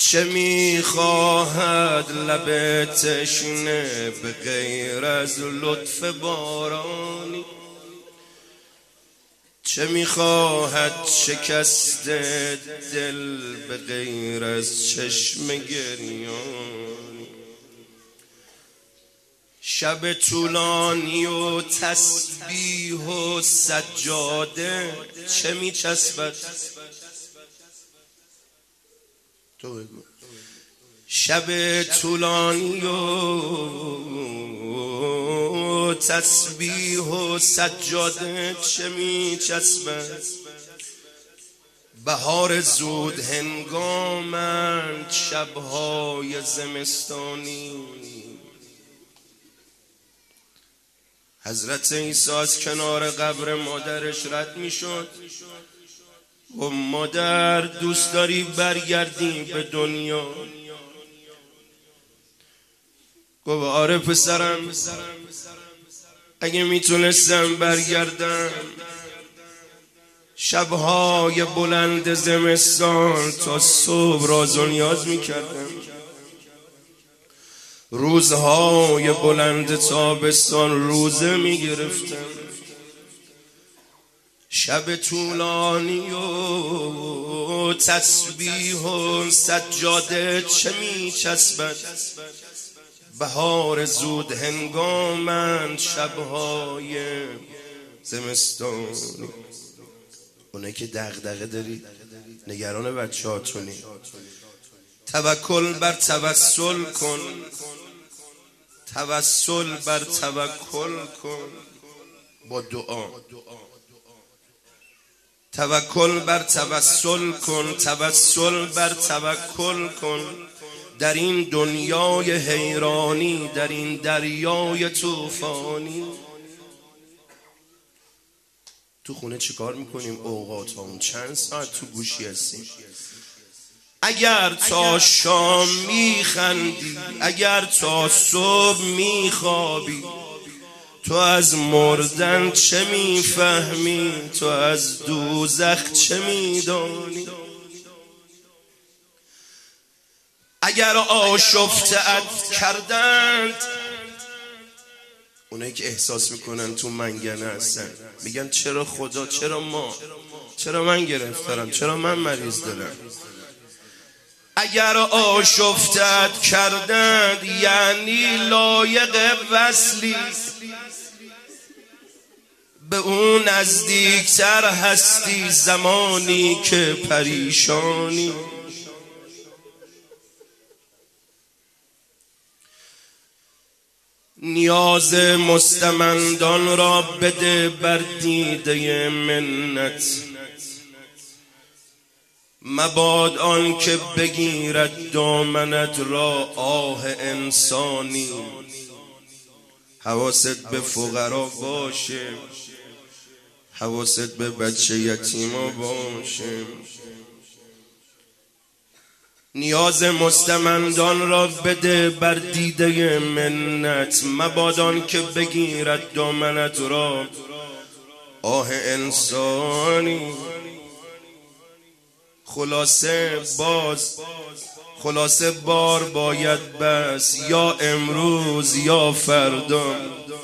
چه میخواهد لب تشنه به غیر از لطف بارانی؟ چه میخواهد شکست دل به غیر از چشم گریانی؟ شب طولانی و تسبیح و سجاده چه میچسبد؟ شب طولانی و تسبیح و سجاده چه میچسبد؟ بهار زود هنگامند شبهای زمستانی. حضرت عیسی از کنار قبر مادرش رد میشد و مادر دوست داری برگردی به دنیا؟ گفت آره پسرم، اگه میتونستم برگردم شبهای بلند زمستان تا صبح راز و نیاز میکردم، روزهای بلند تابستان روزه میگرفتم. شب طولانی و تسبیح و سجاده چه میچسبد؟ بهار زود هنگامند شبهای زمستانی. اونه که دغدغه داری نگران بچه‌هاتونی، توکل بر توسل کن، توسل بر توکل کن با دعا. توکل بر توسل کن، توسل بر توکل کن. در این دنیای حیرانی، در این دریای طوفانی. تو خونه چیکار میکنیم اوقاتمون؟ چند ساعت تو گوشی هستیم؟ اگر تا شام میخندی، اگر تا صبح میخوابی، تو از مردن چه میفهمی؟ تو از دوزخ چه میدانی؟ اگر آشفته‌ات کردند، اونایی که احساس میکنن تو منگنه هستن میگن چرا خدا، چرا ما، چرا من گرفتارم، چرا من مریض دارم. اگر آشفته‌ات کردند یعنی لایق وصلی، به اون نزدیکتر هستی زمانی که پریشانی. نیاز مستمندان را بده بر دیده منت، مباد آن که بگیرد دامنت را آه انسانی. حواست به فقرا باشه، حواست به بچه یتیما باشه. نیاز مستمندان را بده بر دیده منت، مبادان که بگیرد دامنت را آه انسانی. خلاصه بار باید بس، یا امروز یا فردا.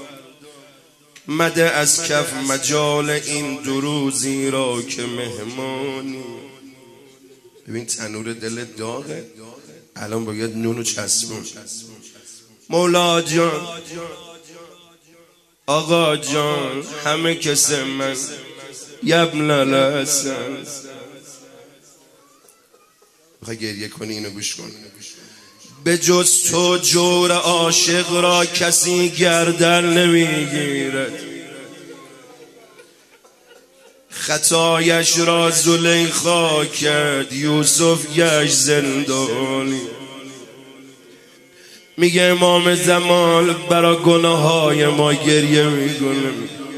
مده از کف مجال این دو روزی را که مهمانی. ببین تنور دل داغه، الان باید نونو چسبون. مولا جان، آقا جان، همه کس من یبن الحسن. میخوای گریه کنی؟ اینو گوش کن. به جز تو جور عاشق را کسی گردن نمیگیرد، خطایش را زلیخا کرد یوسف گشت زندانی. میگه امام زمان برا گناههای ما گریه میکنه.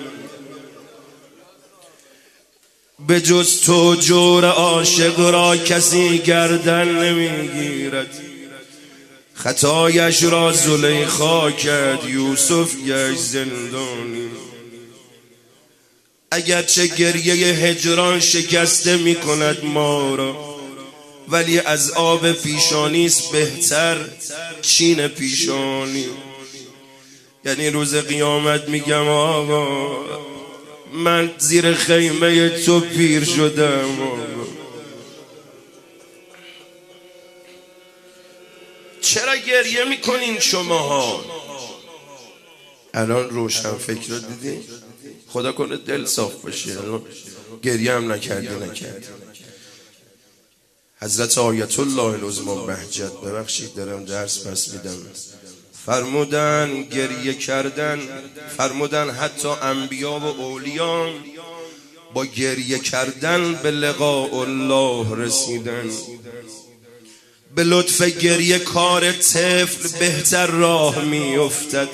به جز تو جور عاشق را کسی گردن نمیگیرد، خطایش را زلیخا کرد یوسف گشت زندانی. اگرچه گریه هجران شکسته میکند ما را، ولی از آب پیشانیست بهتر چین پیشانی. یعنی روز قیامت میگم آقا من زیر خیمه تو پیر شدم آقا. چرا گریه میکنین شماها؟ الان روشن فکر رو دیدی؟ خدا کنه دل صاف باشه. الان گریه هم نکردی. حضرت آیت الله العظمی بهجت، ببخشید دارم درس پس میدم، فرمودن گریه کردن، فرمودن حتی انبیا و اولیان با گریه کردن به لقاء الله رسیدن. به لطف گریه کار طفل بهتر راه می افتد.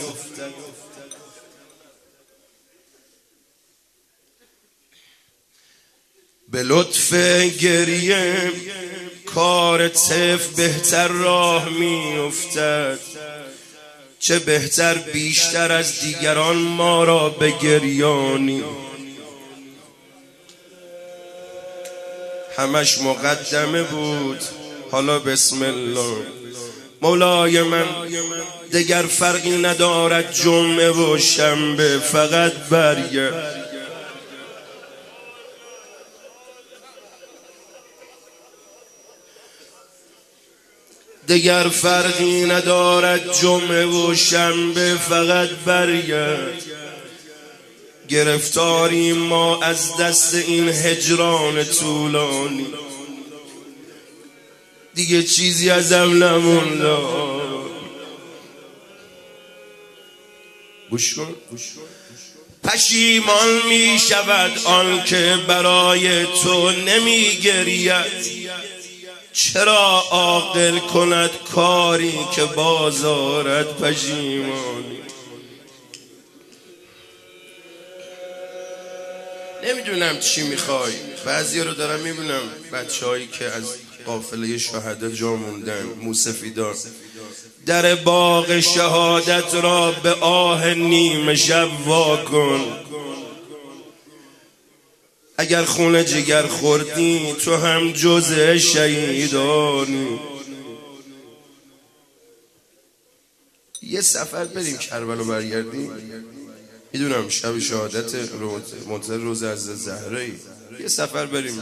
به لطف گریه کار طفل بهتر راه می افتد. چه بهتر بیشتر از دیگران ما را بگریانی. همش مقدمه بود، حالا بسم الله. مولای من دگر فرقی ندارد جمعه و شنبه، فقط برگرد. دگر فرقی ندارد جمعه و شنبه، فقط برگرد. گرفتاری ما از دست این هجران طولانی، دیگه چیزی ازم نمونده. گوش کن. پشیمان می شود آن که برای تو نمی گرید. چرا عاقل کند کاری که بازارت پشیمانی. نمیدونم چی میخوای. بعضی رو دارم میبینم، بچه هایی که از قافله شهدا جا موندن، موسفیدان، در باغ شهادت را به آه نیمه شب وا کن. اگر خون جگر خوردی تو هم جزء شهیدانی. یه سفر بریم کربلا برگردیم. میدونم شب شهادت منتظر روز از زهرایی، یه سفر بریم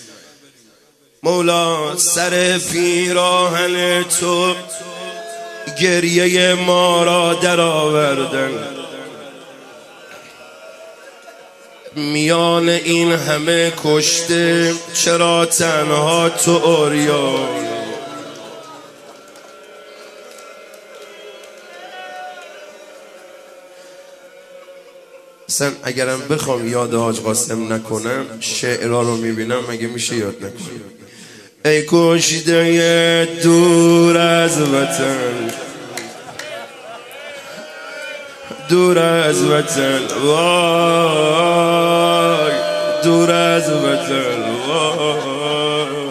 مولا سر پیراهن تو گریه ما را در آوردن. میان این همه کشته چرا تنها تو عریان. اصلا اگرم بخوام یاد حاج قاسم نکنم، شعرها رو میبینم، مگه میشه یاد نکنم؟ ای کشته دور از وطن، دور از وطن، وای دور از وطن، وای.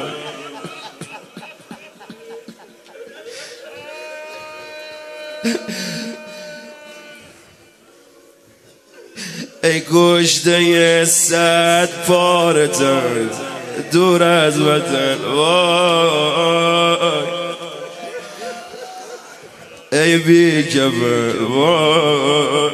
ای کشته صد پاره تن، دور از وطن، وای. ای بی کفن، وای.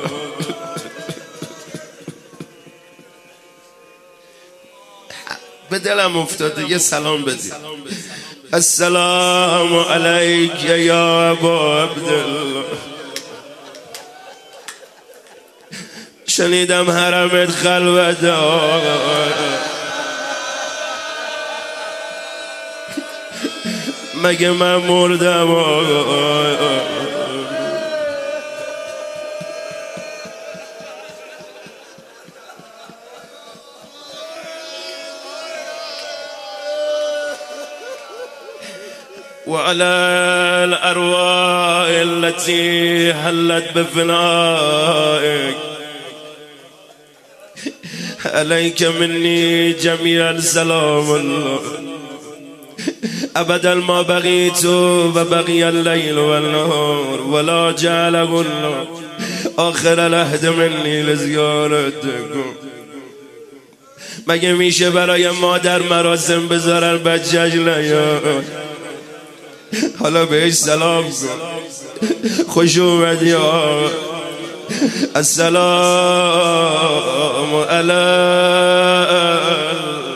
به دلم افتاده یه سلام بدید. السلام علیک یا ابا عبدالله. شنیدم حرمت خلوته، مگه من مردم؟ وعلى الأرواح التي حلت بفنائك عليك مني جميع السلام الله أبدا ما بغيت وبقي الليل والنهار ولا جعله الله آخر العهد مني لزيارتكم. مگه میشه برای مادر مراسم بذارن بچه‌اش نیاد؟ حالا بهش سلام کن، خوش اومدی ها، السلام علیکم.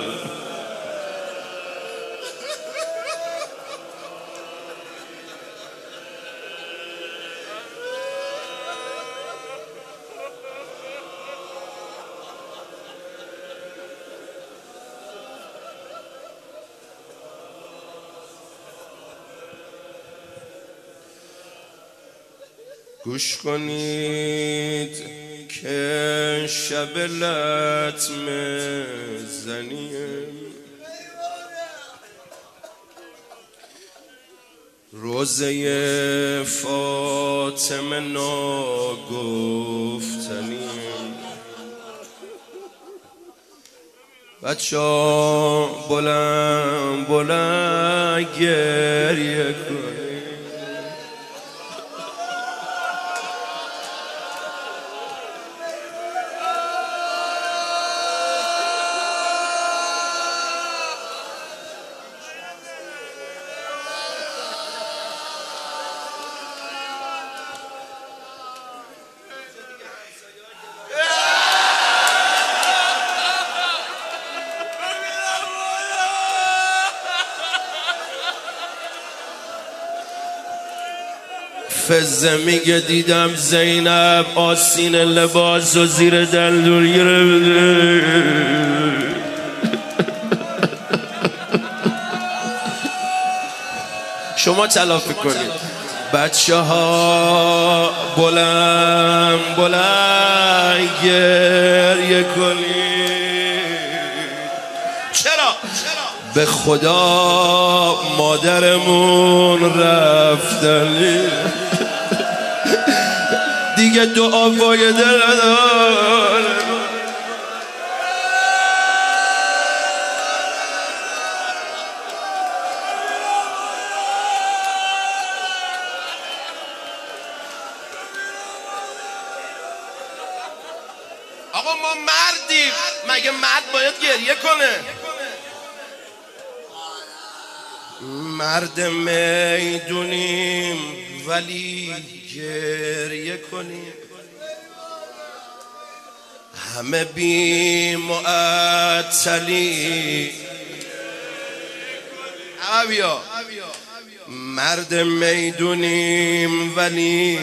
گوش کنید که شب لطم زنیم، روزه فاطمه ناگفتنیم. بچه‌ها بلند بلند گریه کن. فزه میگه دیدم زینب آستین لباس و زیر دندون گرفته. شما تلافی کنید. بچه ها بلند بلند گریه کنید. چرا؟ به خدا مادرمون رفتن دیگه دعا فایده نداره. آقا ما مردیم، مگه مرد باید گریه کنه؟ مرد میدونیم ولی گریه کنیم. همه بی معطلی بیا. مرد میدونیم ولی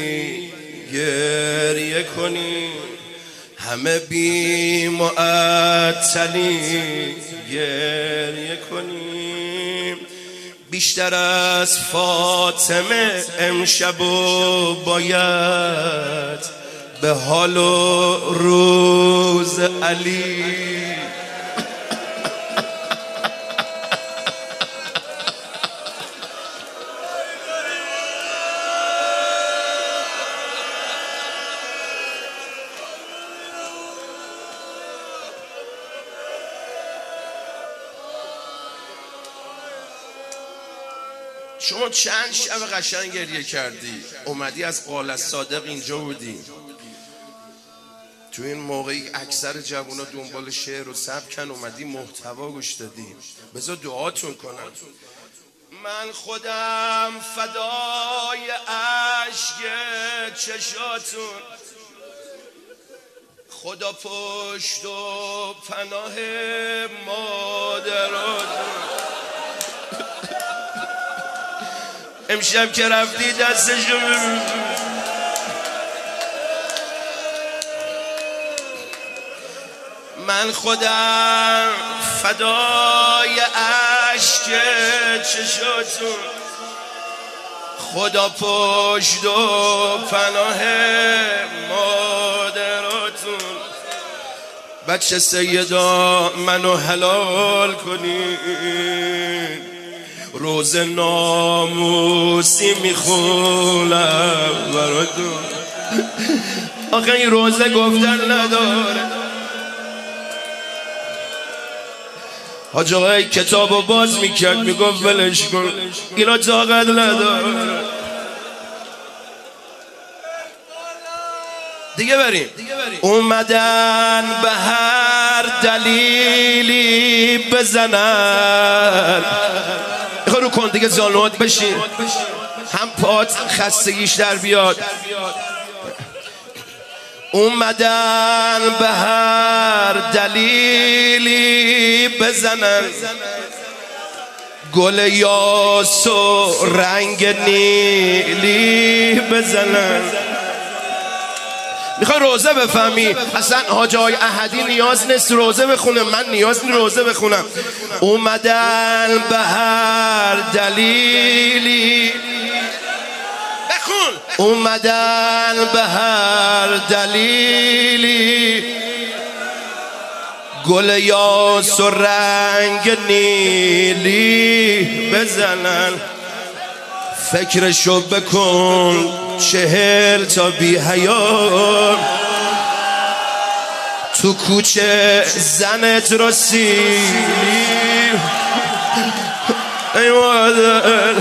گریه کنیم. همه بی معطلی گریه کنیم. بیشتر از فاطمه امشب و باید به حال و روز علی. شما چند شب قشنگ گریه کردی، اومدی از قال الصادق اینجا بودی. تو این موقعی اکثر جوونا دنبال شعر و سبکن، اومدی محتوا گوش دادی. بذار دعاتون کنم. من خودم فدای اشک چشاتون، خدا پشت و پناه مادراتون. امشب که رفتی دستشو من خودم فدای اشک چشاتون، خدا پشت و پناه مادراتون. بچه سیدا منو حلال کنین، روز ناموسی میخونم براتون. آخه این روزه گفتن نداره. حاج آقای کتابو باز میکرد میگفت ولش کن، اینا طاقت نداره. دیگه بریم. اومدن به هر دلیلی بزنن. رو کن دیگه، زانوات بشین، هم پات خستگیش در بیاد. اومدن به هر دلیلی بزنن، گل یاس و رنگ نیلی بزنن. میخوای روزه بفهمی؟ اصلا حاج آقای احدی نیاز نیست روزه بخونه، من نیاز نیست روزه بخونم. اومدن به هر دلیلی، بخون. اومدن به هر دلیلی، گل یاس و رنگ نیلی بزنن. فکرشو بکن 40 تا بی حیا تو کوچه زنت رو سیلی. ای مادر،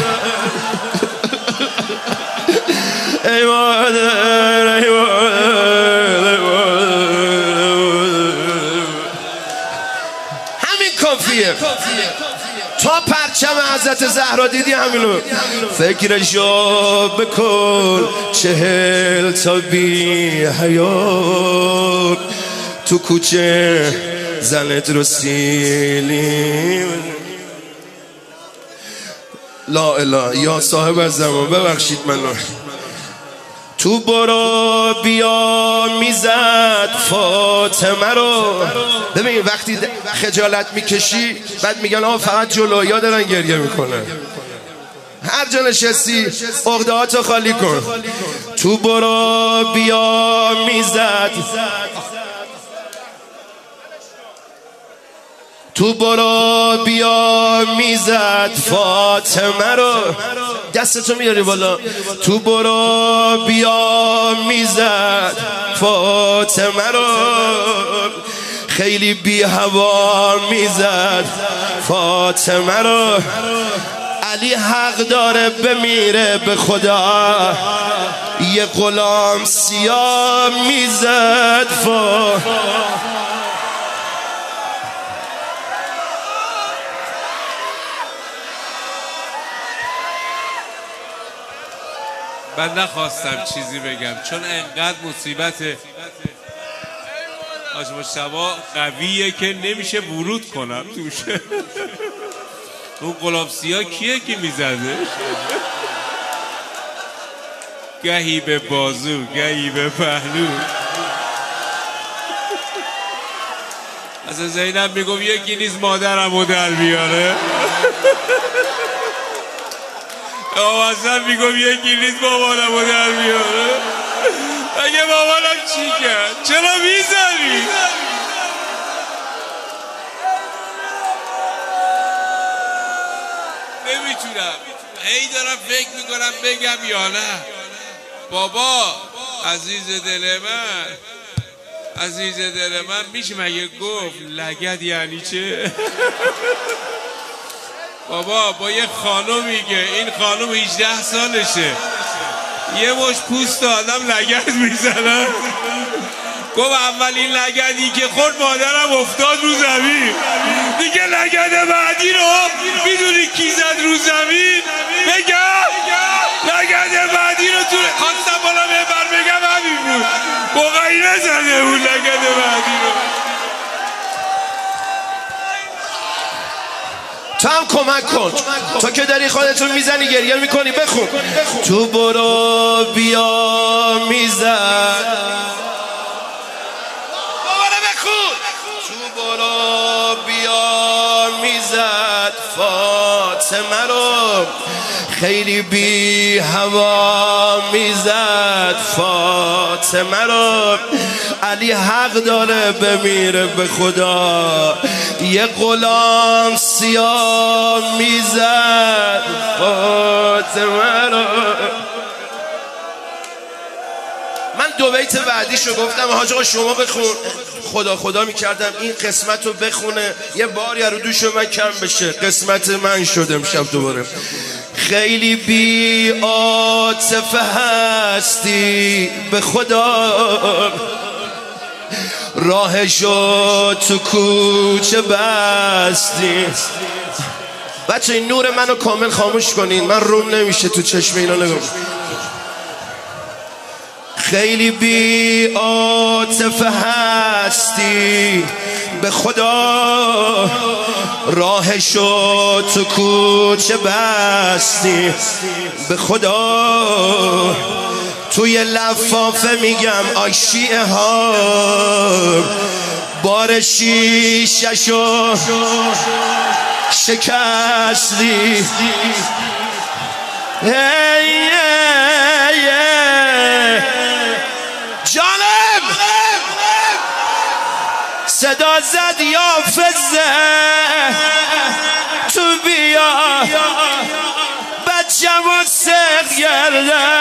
ای مادر، ای مادر، همین کافیه. تا پرچم حضرت زهرا دیدی همینو. فکرشو بکن 40 تا بی حیا تو کوچه زنت رو سیلی. لا اله یا صاحب زمان، ببخشید منو. تو برو بیا میزد فاطمه رو. ببین وقتی خجالت میکشی بعد میگن آقا فقط جلویا دارن گریه میکنن. هر جا نشستی عقدهاتو خالی کن. تو برو بیا میزد، تو برو بیا میزد فاطمه رو. دستتو میاری بالا. تو برو بیا میزد فاطمه رو، خیلی بی هوا میزد فاطمه رو. علی حق داره بمیره به خدا، یه غلام سیاه میزد من نخواستم چیزی بگم چون انقدر مصیبت حاج مجتبی قویه که نمیشه ورود کنم توش. اون غلام سیاه کیه که میزده؟ گهی به بازو گهی به پهلو. اصلا زینب میگم یکی نیست مادرمو در بیاره. اصلا میگم یکی نیست مامانمو در بیاره. اگه مامانم چی کرد؟ چرا میزنی؟ نمیتونم، هی دارم فکر میکنم بگم یا نه. بابا عزیز دل من، عزیز دل من، میشه مگه گفت لگد یعنی چه؟ بابا با یه خانومی که این خانوم 18 سالشه یه مش پوست آدم لگد میزنه. گفت اولین لگدی که خورد مادرم افتاد رو زمین، دیگه لگد بعدی رو میدونی کی زد رو زمین؟ بگم لگد بعدی رو تو خواستم بالا ببر بگم همین بود، بقایی نزده بود لگد بعدی رو. تو هم کمک کن، تو که داری خودتون میزنی گریه میکنی. بخون. تو برو بیا میزد، دوباره بخون. تو برو بیا میزد فاطمه رو، خیلی بی هوا میزد فاطمه رو. علی حق داره بمیره به خدا، یه غلام سیاه میزد فاطمه رو. من 2 بیت بعدیشو گفتم حاج آقا شما بخون. خدا خدا میکردم این قسمت رو بخونه یه باری رو دوش من کم بشه. قسمت من شد امشب دوباره. خیلی بی عاطفه هستی به خدا، راهشو تو کوچه بستی. بچه این نور منو کامل خاموش کنین، من روم نمیشه تو چشم اینا نگم. خیلی بی عاطفه هستی به خدا، راهشو تو کوچه بستی به خدا. توی لفافه میگم آی شیعه ها، بار شیششو شکستی. جانم صدا زد یا فزه تو بیا، بچه و سر گردم